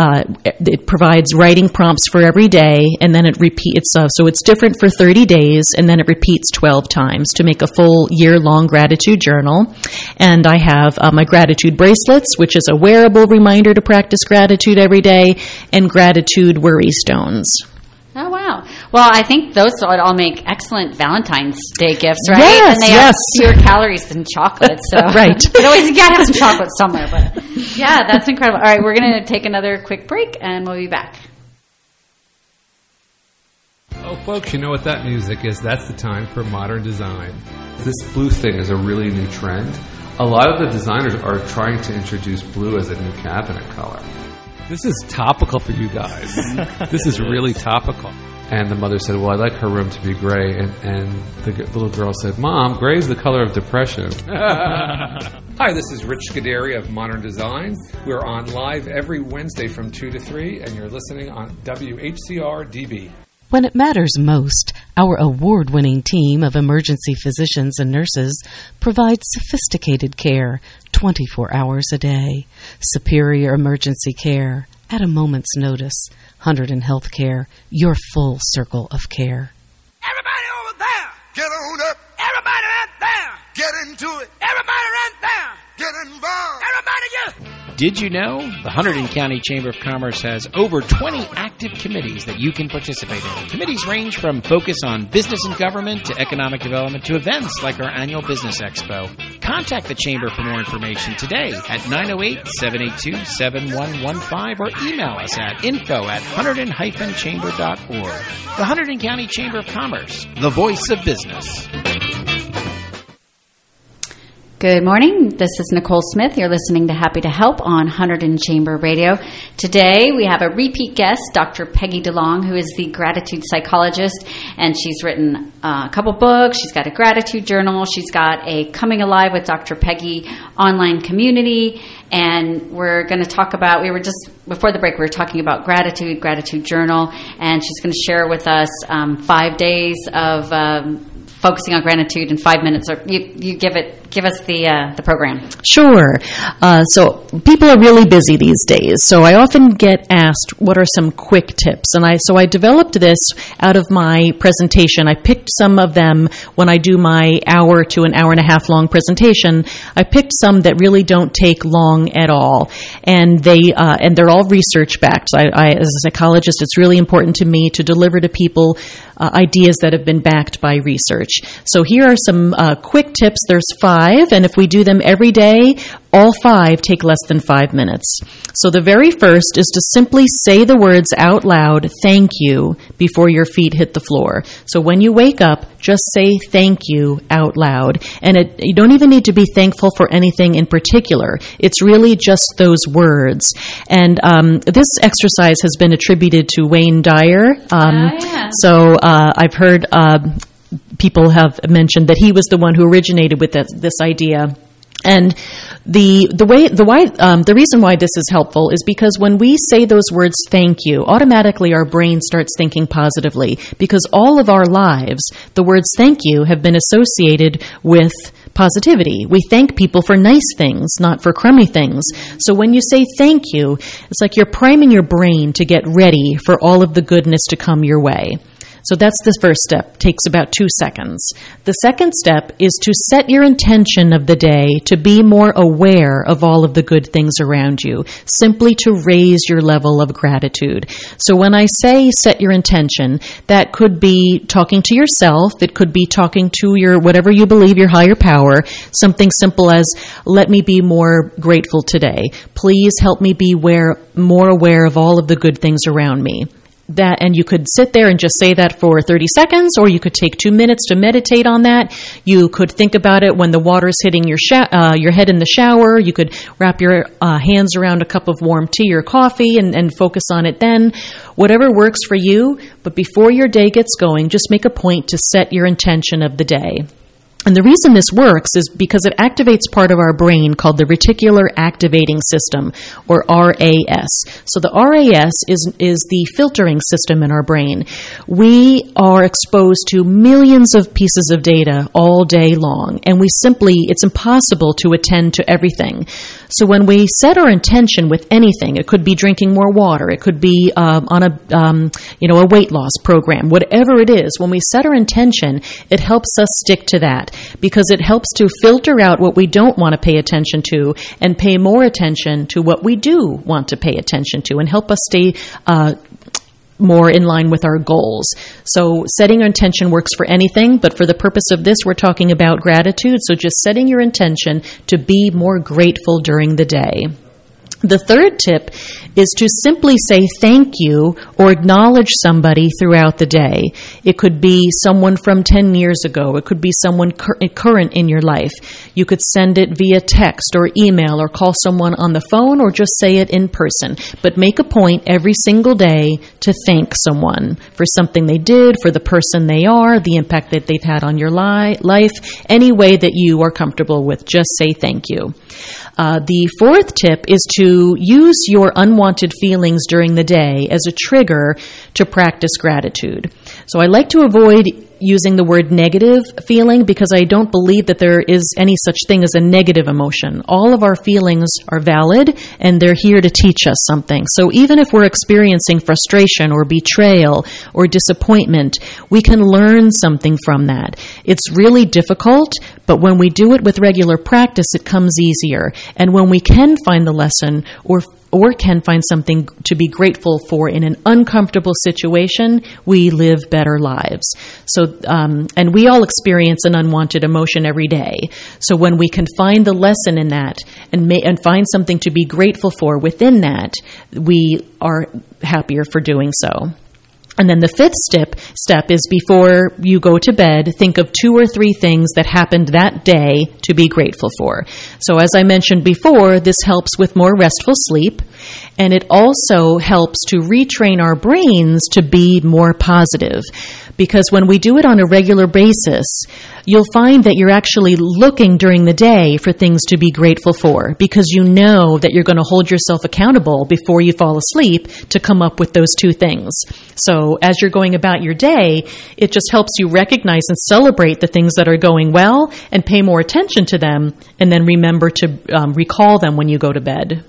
It provides writing prompts for every day, and then it repeats. So it's different for 30 days, and then it repeats 12 times to make a full year-long gratitude journal. And I have my gratitude bracelets, which is a wearable reminder to practice gratitude every day, and gratitude worry stones. Oh, wow. Well, I think those would all make excellent Valentine's Day gifts, right? Yes, and they have fewer calories than chocolate. So right. You gotta have some chocolate somewhere. But yeah, that's incredible. All right, we're going to take another quick break, and we'll be back. Oh, folks, you know what that music is. That's the time for modern design. This blue thing is a really new trend. A lot of the designers are trying to introduce blue as a new cabinet color. This is topical for you guys. This is really topical. And the mother said, well, I'd like her room to be gray. And the little girl said, Mom, gray is the color of depression. Hi, this is Rich Scuderi of Modern Design. We're on live every Wednesday from 2 to 3, and you're listening on WHCR DB. When it matters most, our award-winning team of emergency physicians and nurses provides sophisticated care 24 hours a day. Superior emergency care at a moment's notice. Hunterdon Healthcare, your full circle of care. Everybody over there, get on up. Everybody right there, get into it. Everybody right there, get involved. Everybody get. Did you know the Hunterdon County Chamber of Commerce has over 20 active committees that you can participate in? Committees range from focus on business and government to economic development to events like our annual Business Expo. Contact the Chamber for more information today at 908-782-7115 or email us at info@hunterdon-chamber.org. The Hunterdon County Chamber of Commerce, the voice of business. Good morning. This is Nicole Smith. You're listening to Happy to Help on Hunterdon Chamber Radio. Today we have a repeat guest, Dr. Peggy DeLong, who is the gratitude psychologist, and she's written a couple books. She's got a gratitude journal. She's got a Coming Alive with Dr. Peggy online community, and we're going to talk about, we were just, before the break, we were talking about gratitude journal, and she's going to share with us 5 days of focusing on gratitude in 5 minutes. Or you give us the program. Sure. So people are really busy these days. So I often get asked, what are some quick tips? And so I developed this out of my presentation. I picked some of them when I do my hour to an hour and a half long presentation. I picked some that really don't take long at all, and they're all research backed. I as a psychologist, it's really important to me to deliver to people ideas that have been backed by research. So here are some quick tips. There's 5, and if we do them every day, all 5 take less than 5 minutes. So the very first is to simply say the words out loud, thank you, before your feet hit the floor. So when you wake up, just say thank you out loud. And you don't even need to be thankful for anything in particular. It's really just those words. And this exercise has been attributed to Wayne Dyer. So I've heard people have mentioned that he was the one who originated with this idea. And the reason why this is helpful is because when we say those words thank you, automatically our brain starts thinking positively, because all of our lives the words thank you have been associated with positivity. We thank people for nice things, not for crummy things. So when you say thank you, it's like you're priming your brain to get ready for all of the goodness to come your way. So that's the first step. Takes about 2 seconds. The second step is to set your intention of the day to be more aware of all of the good things around you, simply to raise your level of gratitude. So when I say set your intention, that could be talking to yourself. It could be talking to your, whatever you believe, your higher power. Something simple as, let me be more grateful today. Please help me be more aware of all of the good things around me. And you could sit there and just say that for 30 seconds, or you could take 2 minutes to meditate on that. You could think about it when the water's hitting your head in the shower. You could wrap your hands around a cup of warm tea or coffee and focus on it then. Whatever works for you, but before your day gets going, just make a point to set your intention of the day. And the reason this works is because it activates part of our brain called the reticular activating system, or RAS. So the RAS is the filtering system in our brain. We are exposed to millions of pieces of data all day long, and it's impossible to attend to everything. So when we set our intention with anything, it could be drinking more water, it could be on a weight loss program, whatever it is, when we set our intention, it helps us stick to that, because it helps to filter out what we don't want to pay attention to and pay more attention to what we do want to pay attention to, and help us stay more in line with our goals. So setting our intention works for anything, but for the purpose of this, we're talking about gratitude. So just setting your intention to be more grateful during the day. The third tip is to simply say thank you or acknowledge somebody throughout the day. It could be someone from 10 years ago. It could be someone current in your life. You could send it via text or email or call someone on the phone or just say it in person. But make a point every single day to thank someone for something they did, for the person they are, the impact that they've had on your life, any way that you are comfortable with. Just say thank you. The fourth tip is to use your unwanted feelings during the day as a trigger to practice gratitude. So I like to avoid using the word negative feeling because I don't believe that there is any such thing as a negative emotion. All of our feelings are valid and they're here to teach us something. So even if we're experiencing frustration or betrayal or disappointment, we can learn something from that. It's really difficult, but when we do it with regular practice, it comes easier. And when we can find the lesson or can find something to be grateful for in an uncomfortable situation, we live better lives. So, and we all experience an unwanted emotion every day. So when we can find the lesson in that and find something to be grateful for within that, we are happier for doing so. And then the fifth step is before you go to bed, think of 2 or 3 things that happened that day to be grateful for. So as I mentioned before, this helps with more restful sleep, and it also helps to retrain our brains to be more positive. Because when we do it on a regular basis, you'll find that you're actually looking during the day for things to be grateful for because you know that you're going to hold yourself accountable before you fall asleep to come up with those 2 things. So as you're going about your day, it just helps you recognize and celebrate the things that are going well and pay more attention to them and then remember to recall them when you go to bed.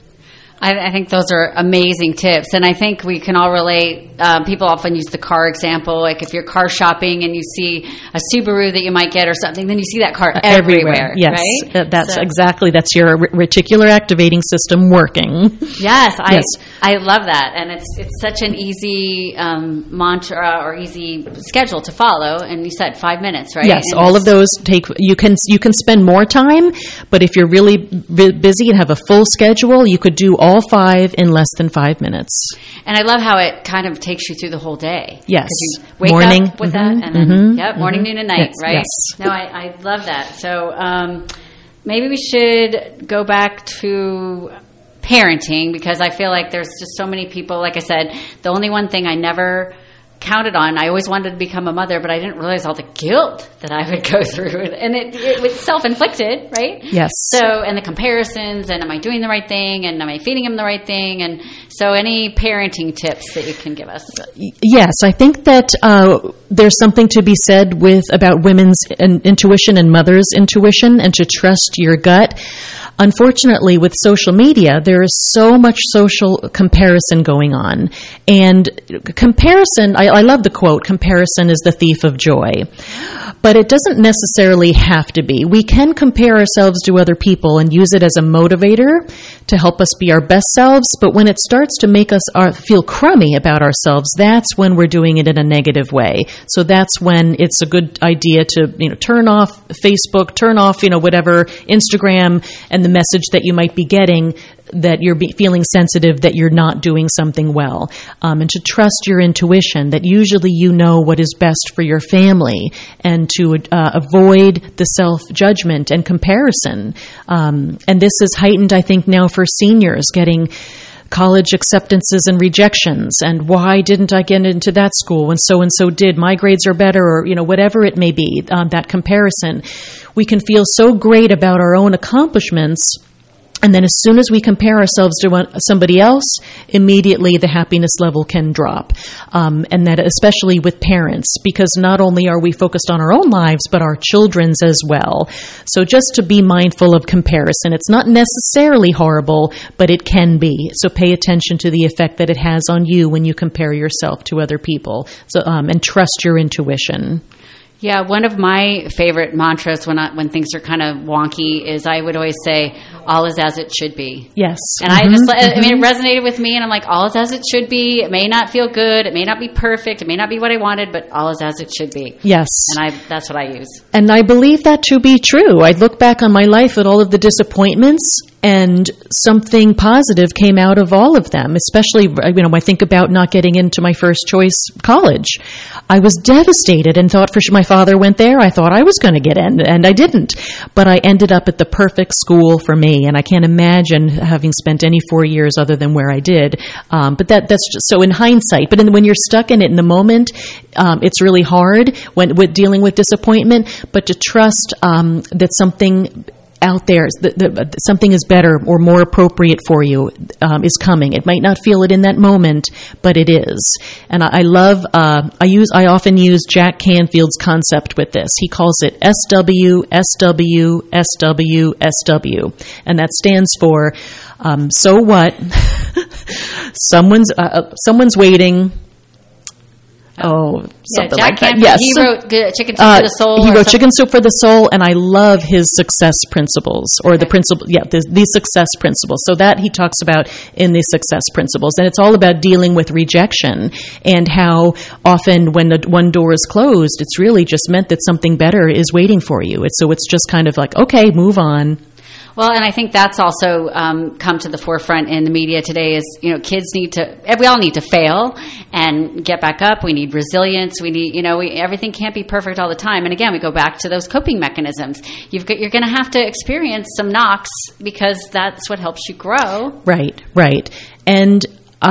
I think those are amazing tips, and I think we can all relate. People often use the car example, like if you're car shopping and you see a Subaru that you might get or something, then you see that car everywhere. Yes, right? That's your reticular activating system working. Yes, I love that, and it's such an easy mantra or easy schedule to follow. And you said 5 minutes, right? Yes, and all of those take. You can spend more time, but if you're really busy and have a full schedule, you could do all 5 in less than 5 minutes. And I love how it kind of takes you through the whole day. Yes. You wake morning up with that, and then morning, noon, and night, right? Yes. No, I love that. So maybe we should go back to parenting because I feel like there's just so many people. Like I said, the only one thing I never counted on. I always wanted to become a mother, but I didn't realize all the guilt that I would go through. And it was self-inflicted, right? Yes. So, and the comparisons, and am I doing the right thing, and am I feeding him the right thing? And so any parenting tips that you can give us? Yes, I think that there's something to be said about women's intuition and mothers' intuition and to trust your gut. Unfortunately, with social media, there is so much social comparison going on. And comparison, I love the quote, comparison is the thief of joy. But it doesn't necessarily have to be. We can compare ourselves to other people and use it as a motivator to help us be our best selves. But when it starts to make us feel crummy about ourselves, that's when we're doing it in a negative way. So that's when it's a good idea to, turn off Facebook, turn off, whatever, Instagram, and the message that you might be getting that you're feeling sensitive that you're not doing something well, and to trust your intuition that usually you know what is best for your family, and to avoid the self-judgment and comparison. And this is heightened, I think, now for seniors getting college acceptances and rejections, and why didn't I get into that school when so-and-so did? My grades are better, or, whatever it may be, that comparison. We can feel so great about our own accomplishments, and then as soon as we compare ourselves to somebody else, immediately the happiness level can drop. And that especially with parents, because not only are we focused on our own lives, but our children's as well. So just to be mindful of comparison. It's not necessarily horrible, but it can be. So pay attention to the effect that it has on you when you compare yourself to other people. So, and trust your intuition. Yeah, one of my favorite mantras when things are kind of wonky is I would always say, all is as it should be. Yes. And it resonated with me, and I'm like, all is as it should be. It may not feel good. It may not be perfect. It may not be what I wanted, but all is as it should be. Yes. And that's what I use. And I believe that to be true. I look back on my life at all of the disappointments, And something positive came out of all of them, especially, I think about not getting into my first choice college. I was devastated and thought my father went there. I thought I was going to get in, and I didn't. But I ended up at the perfect school for me, and I can't imagine having spent any 4 years other than where I did. But that's just so in hindsight. But when you're stuck in it in the moment, it's really hard with dealing with disappointment. But to trust that something out there, something is better or more appropriate for you is coming. It might not feel it in that moment, but it is. And I love. I often use Jack Canfield's concept with this. He calls it SW, SW, SW, SW, and that stands for so what? Someone's waiting. Something like that. Yes. He wrote Chicken Soup for the Soul. He wrote Chicken Soup for the Soul, and I love his success principles, or the principle. Yeah, the success principles. So that he talks about in the success principles, and it's all about dealing with rejection and how often when one door is closed, it's really just meant that something better is waiting for you. It's just kind of like, okay, move on. Well, and I think that's also come to the forefront in the media today is, kids we all need to fail and get back up. We need resilience. We need, everything can't be perfect all the time. And again, we go back to those coping mechanisms. You're going to have to experience some knocks because that's what helps you grow. Right. And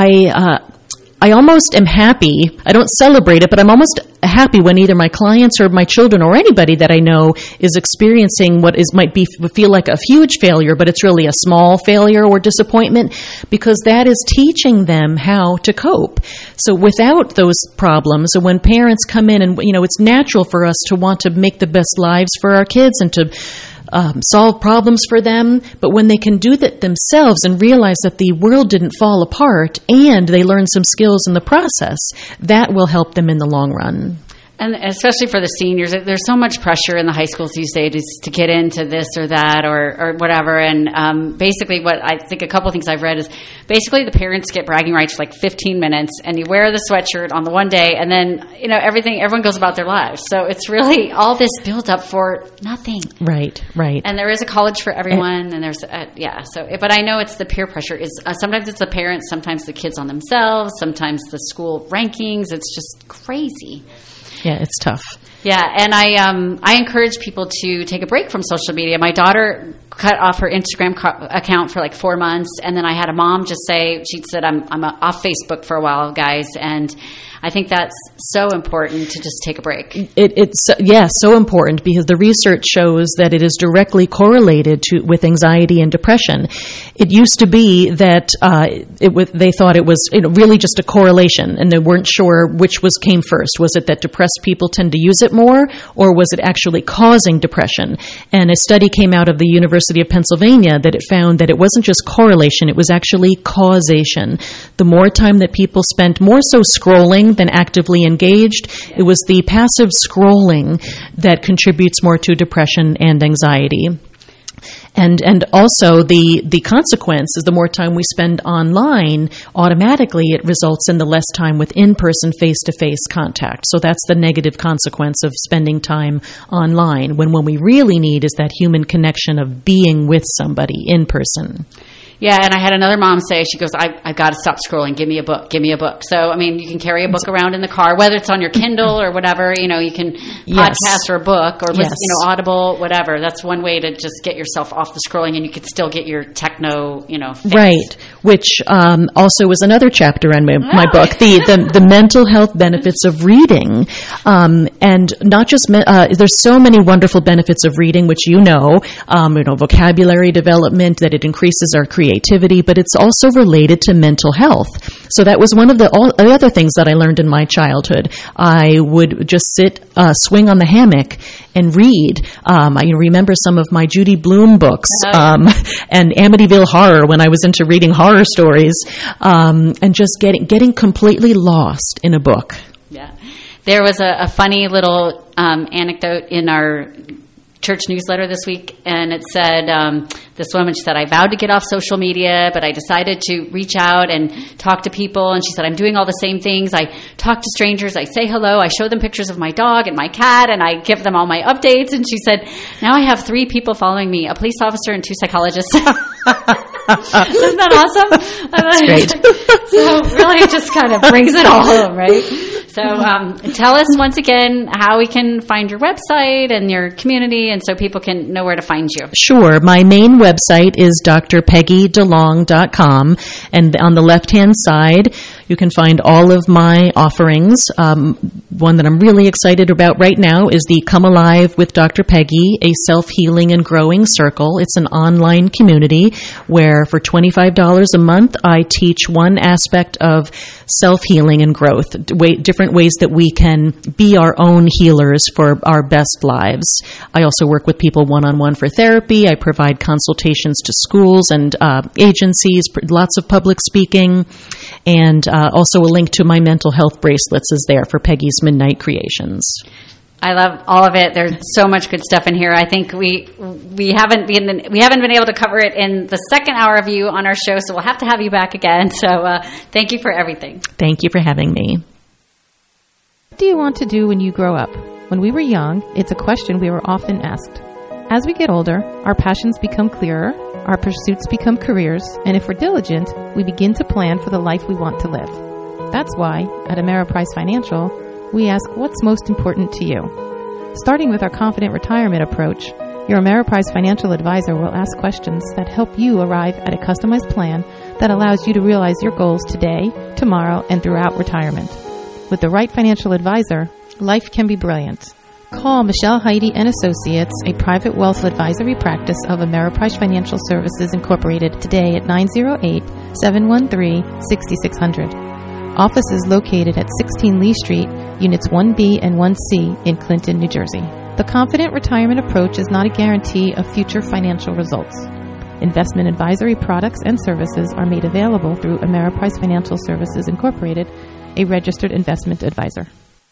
I almost am happy. I don't celebrate it, but I'm almost happy when either my clients or my children or anybody that I know is experiencing what might feel like a huge failure, but it's really a small failure or disappointment, because that is teaching them how to cope. So without those problems, and when parents come in and, it's natural for us to want to make the best lives for our kids and to solve problems for them, but when they can do that themselves and realize that the world didn't fall apart and they learn some skills in the process, that will help them in the long run. And especially for the seniors, there's so much pressure in the high schools these days to get into this or that or whatever. And basically what I think a couple of things I've read is basically the parents get bragging rights for like 15 minutes and you wear the sweatshirt on the one day and then, everyone goes about their lives. So it's really all this built up for nothing. Right. And there is a college for everyone and there's, but I know it's the peer pressure is sometimes it's the parents, sometimes the kids on themselves, sometimes the school rankings. It's just crazy. Yeah, it's tough. Yeah, and I encourage people to take a break from social media. My daughter cut off her Instagram account for like 4 months, and then I had a mom just say, she said, I'm off Facebook for a while, guys, and I think that's so important to just take a break. It's so important because the research shows that it is directly correlated with anxiety and depression. It used to be that they thought it was really just a correlation, and they weren't sure which came first. Was it that depressed people tend to use it more, or was it actually causing depression? And a study came out of the University of Pennsylvania that it found that it wasn't just correlation, it was actually causation. The more time that people spent more so scrolling than actively engaged, it was the passive scrolling that contributes more to depression and anxiety. And also the consequence is the more time we spend online, automatically it results in the less time with in-person, face-to-face contact. So that's the negative consequence of spending time online, when what we really need is that human connection of being with somebody in person. Yeah, and I had another mom say, she goes, I've got to stop scrolling. Give me a book. Give me a book. So, I mean, you can carry a book around in the car, whether it's on your Kindle or whatever, you can podcast or a book or, Audible, whatever. That's one way to just get yourself off the scrolling, and you could still get your techno, fix. Right, which also was another chapter in my book, the mental health benefits of reading. And not just, there's so many wonderful benefits of reading, which vocabulary development, that it increases our creativity, but it's also related to mental health. So that was one of the other things that I learned in my childhood. I would just swing on the hammock and read. I remember some of my Judy Blume books and Amityville Horror when I was into reading horror stories, and just getting completely lost in a book. Yeah. There was a funny little anecdote in our church newsletter this week, and it said, this woman, she said, I vowed to get off social media, but I decided to reach out and talk to people. And she said, I'm doing all the same things. I talk to strangers. I say hello. I show them pictures of my dog and my cat, and I give them all my updates. And she said, now I have 3 people following me, a police officer and 2 psychologists. Isn't that awesome? That's great. So really it just kind of brings it all home, right? So tell us once again how we can find your website and your community, and so people can know where to find you. Sure. My main website is drpeggydelong.com, and on the left-hand side, you can find all of my offerings. One that I'm really excited about right now is the Come Alive with Dr. Peggy, a self-healing and growing circle. It's an online community where for $25 a month, I teach one aspect of self-healing and growth, different ways that we can be our own healers for our best lives. I also work with people one-on-one for therapy. I provide consultations to schools and agencies, lots of public speaking, and also a link to my mental health bracelets is there for Peggy's Midnight Creations. I love all of it. There's so much good stuff in here. I think we haven't been able to cover it in the second hour of you on our show, so we'll have to have you back again. So thank you for everything. Thank you for having me. What do you want to do when you grow up? When we were young, it's a question we were often asked. As we get older, our passions become clearer, our pursuits become careers, and if we're diligent, we begin to plan for the life we want to live. That's why, at Ameriprise Financial, we ask what's most important to you. Starting with our Confident Retirement approach, your Ameriprise Financial advisor will ask questions that help you arrive at a customized plan that allows you to realize your goals today, tomorrow, and throughout retirement. With the right financial advisor, life can be brilliant. Call Michelle Heidi and Associates, a private wealth advisory practice of Ameriprise Financial Services Incorporated, today at 908-713-6600. Office is located at 16 Lee Street, Units 1B and 1C in Clinton, New Jersey. The Confident Retirement approach is not a guarantee of future financial results. Investment advisory products and services are made available through Ameriprise Financial Services Incorporated, a registered investment advisor.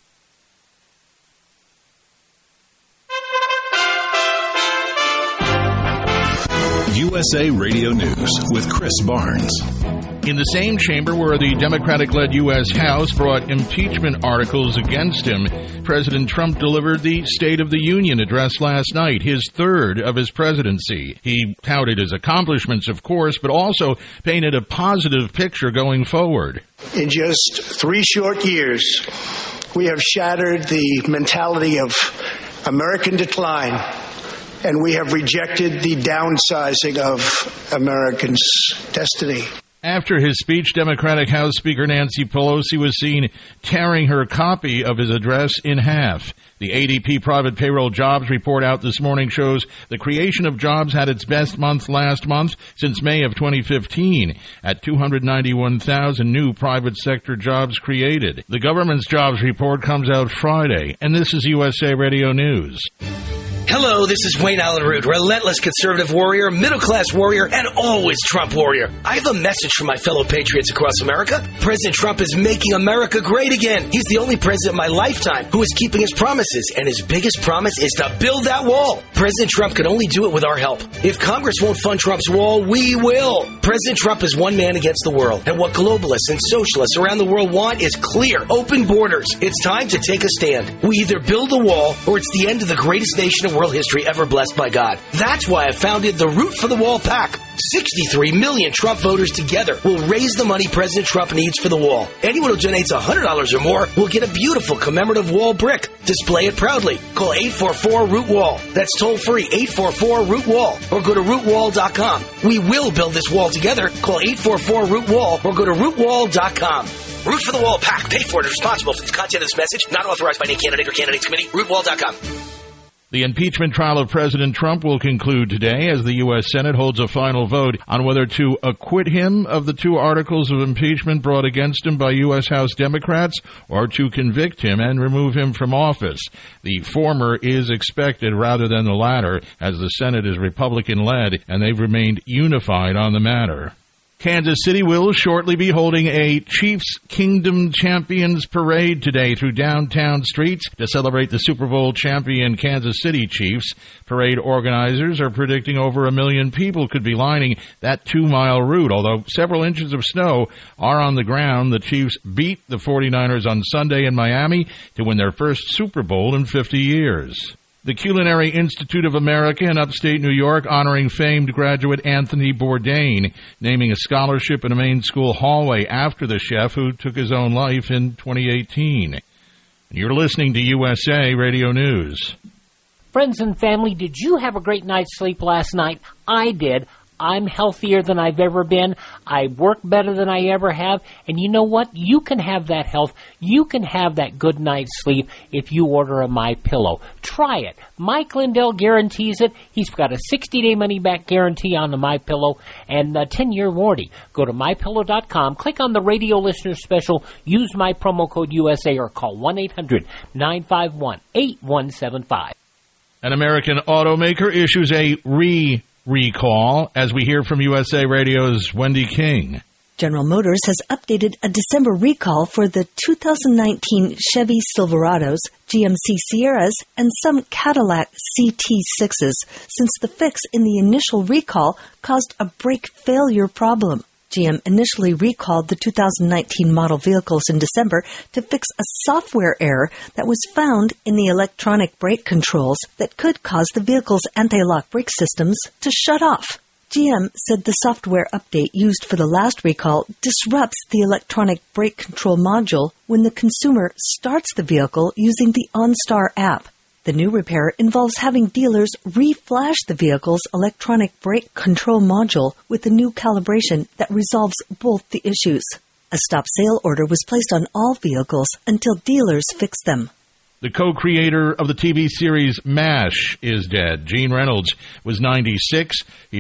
USA Radio News with Chris Barnes. In the same chamber where the Democratic-led U.S. House brought impeachment articles against him, President Trump delivered the State of the Union address last night, his third of his presidency. He touted his accomplishments, of course, but also painted a positive picture going forward. In just 3 short years, we have shattered the mentality of American decline, and we have rejected the downsizing of Americans' destiny. After his speech, Democratic House Speaker Nancy Pelosi was seen tearing her copy of his address in half. The ADP private payroll jobs report out this morning shows the creation of jobs had its best month last month since May of 2015 at 291,000 new private sector jobs created. The government's jobs report comes out Friday, and this is USA Radio News. Hello, this is Wayne Allen Root, relentless conservative warrior, middle-class warrior, and always Trump warrior. I have a message for my fellow patriots across America. President Trump is making America great again. He's the only president in my lifetime who is keeping his promises, and his biggest promise is to build that wall. President Trump can only do it with our help. If Congress won't fund Trump's wall, we will. President Trump is one man against the world, and what globalists and socialists around the world want is clear, open borders. It's time to take a stand. We either build a wall, or it's the end of the greatest nation of world history ever blessed by God. That's why I founded the Root for the Wall PAC. 63 million Trump voters together will raise the money President Trump needs for the wall. Anyone who donates $100 or more will get a beautiful commemorative wall brick. Display it proudly. Call 844-ROOT-WALL. That's toll free, 844-ROOT-WALL. Or go to rootwall.com. We will build this wall together. Call 844-ROOT-WALL or go to rootwall.com. Root for the Wall PAC. Paid for and responsible for the content of this message. Not authorized by any candidate or candidates committee. Rootwall.com. The impeachment trial of President Trump will conclude today as the U.S. Senate holds a final vote on whether to acquit him of the 2 articles of impeachment brought against him by U.S. House Democrats or to convict him and remove him from office. The former is expected rather than the latter, as the Senate is Republican-led and they've remained unified on the matter. Kansas City will shortly be holding a Chiefs Kingdom Champions Parade today through downtown streets to celebrate the Super Bowl champion Kansas City Chiefs. Parade organizers are predicting over 1 million people could be lining that 2-mile route. Although several inches of snow are on the ground, the Chiefs beat the 49ers on Sunday in Miami to win their first Super Bowl in 50 years. The Culinary Institute of America in upstate New York honoring famed graduate Anthony Bourdain, naming a scholarship in a main school hallway after the chef who took his own life in 2018. You're listening to USA Radio News. Friends and family, did you have a great night's sleep last night? I did. I'm healthier than I've ever been. I work better than I ever have. And you know what? You can have that health. You can have that good night's sleep if you order a MyPillow. Try it. Mike Lindell guarantees it. He's got a 60-day money-back guarantee on the MyPillow and a 10-year warranty. Go to MyPillow.com, click on the radio listener special, use my promo code USA or call 1-800-951-8175. An American automaker issues a recall, as we hear from USA Radio's Wendy King. General Motors has updated a December recall for the 2019 Chevy Silverados, GMC Sierras, and some Cadillac CT6s, since the fix in the initial recall caused a brake failure problem. GM initially recalled the 2019 model vehicles in December to fix a software error that was found in the electronic brake controls that could cause the vehicle's anti-lock brake systems to shut off. GM said the software update used for the last recall disrupts the electronic brake control module when the consumer starts the vehicle using the OnStar app. The new repair involves having dealers re-flash the vehicle's electronic brake control module with a new calibration that resolves both the issues. A stop sale order was placed on all vehicles until dealers fix them. The co-creator of the TV series MASH is dead. Gene Reynolds was 96. He